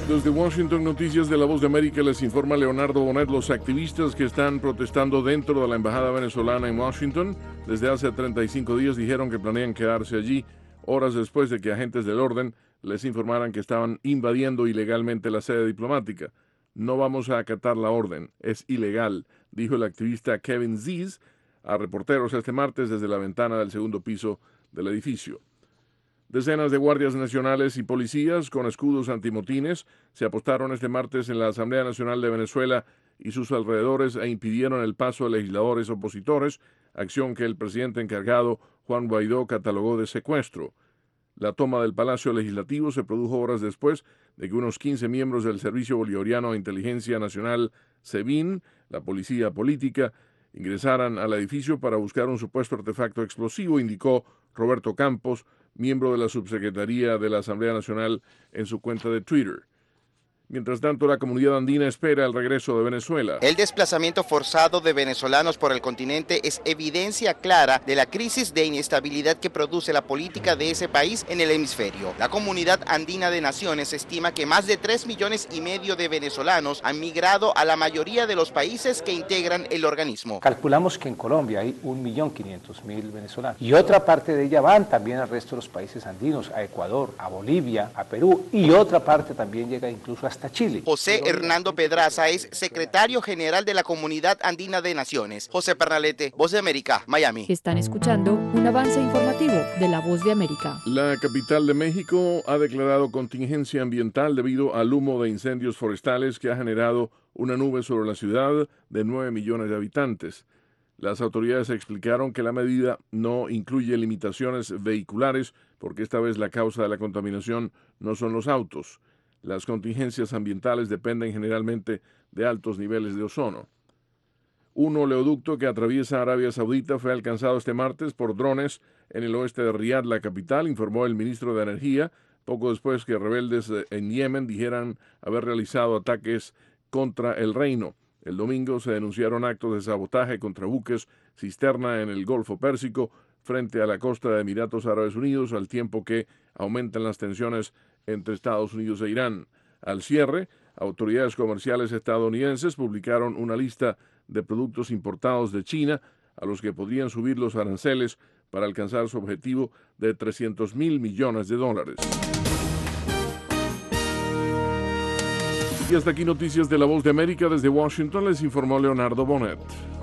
Desde Washington, Noticias de la Voz de América, les informa Leonardo Bonet. Los activistas que están protestando dentro de la embajada venezolana en Washington desde hace 35 días dijeron que planean quedarse allí horas después de que agentes del orden les informaran que estaban invadiendo ilegalmente la sede diplomática. No vamos a acatar la orden, es ilegal, dijo el activista Kevin Ziz a reporteros este martes desde la ventana del segundo piso del edificio. Decenas de guardias nacionales y policías con escudos antimotines se apostaron este martes en la Asamblea Nacional de Venezuela y sus alrededores e impidieron el paso de legisladores opositores, acción que el presidente encargado, Juan Guaidó, catalogó de secuestro. La toma del Palacio Legislativo se produjo horas después de que unos 15 miembros del Servicio Bolivariano de Inteligencia Nacional, SEBIN, la policía política, ingresaran al edificio para buscar un supuesto artefacto explosivo, indicó Roberto Campos, miembro de la subsecretaría de la Asamblea Nacional, en su cuenta de Twitter. Mientras tanto, la comunidad andina espera el regreso de Venezuela. El desplazamiento forzado de venezolanos por el continente es evidencia clara de la crisis de inestabilidad que produce la política de ese país en el hemisferio. La comunidad andina de naciones estima que más de 3,5 millones de venezolanos han migrado a la mayoría de los países que integran el organismo. Calculamos que en Colombia hay 1.500.000 venezolanos y otra parte de ella van también al resto de los países andinos, a Ecuador, a Bolivia, a Perú, y otra parte también llega incluso hasta Chile. José Hernando Pedraza es secretario general de la Comunidad Andina de Naciones. José Pernalete, Voz de América, Miami. Están escuchando un avance informativo de la Voz de América. La capital de México ha declarado contingencia ambiental debido al humo de incendios forestales que ha generado una nube sobre la ciudad de 9 millones de habitantes. Las autoridades explicaron que la medida no incluye limitaciones vehiculares porque esta vez la causa de la contaminación no son los autos. Las contingencias ambientales dependen generalmente de altos niveles de ozono. Un oleoducto que atraviesa Arabia Saudita fue alcanzado este martes por drones en el oeste de Riad, la capital, informó el ministro de Energía, poco después que rebeldes en Yemen dijeran haber realizado ataques contra el reino. El domingo se denunciaron actos de sabotaje contra buques cisterna en el Golfo Pérsico frente a la costa de Emiratos Árabes Unidos, al tiempo que aumentan las tensiones entre Estados Unidos e Irán. Al cierre, autoridades comerciales estadounidenses publicaron una lista de productos importados de China a los que podrían subir los aranceles para alcanzar su objetivo de $300,000 millones. Y hasta aquí Noticias de la Voz de América. Desde Washington les informó Leonardo Bonet.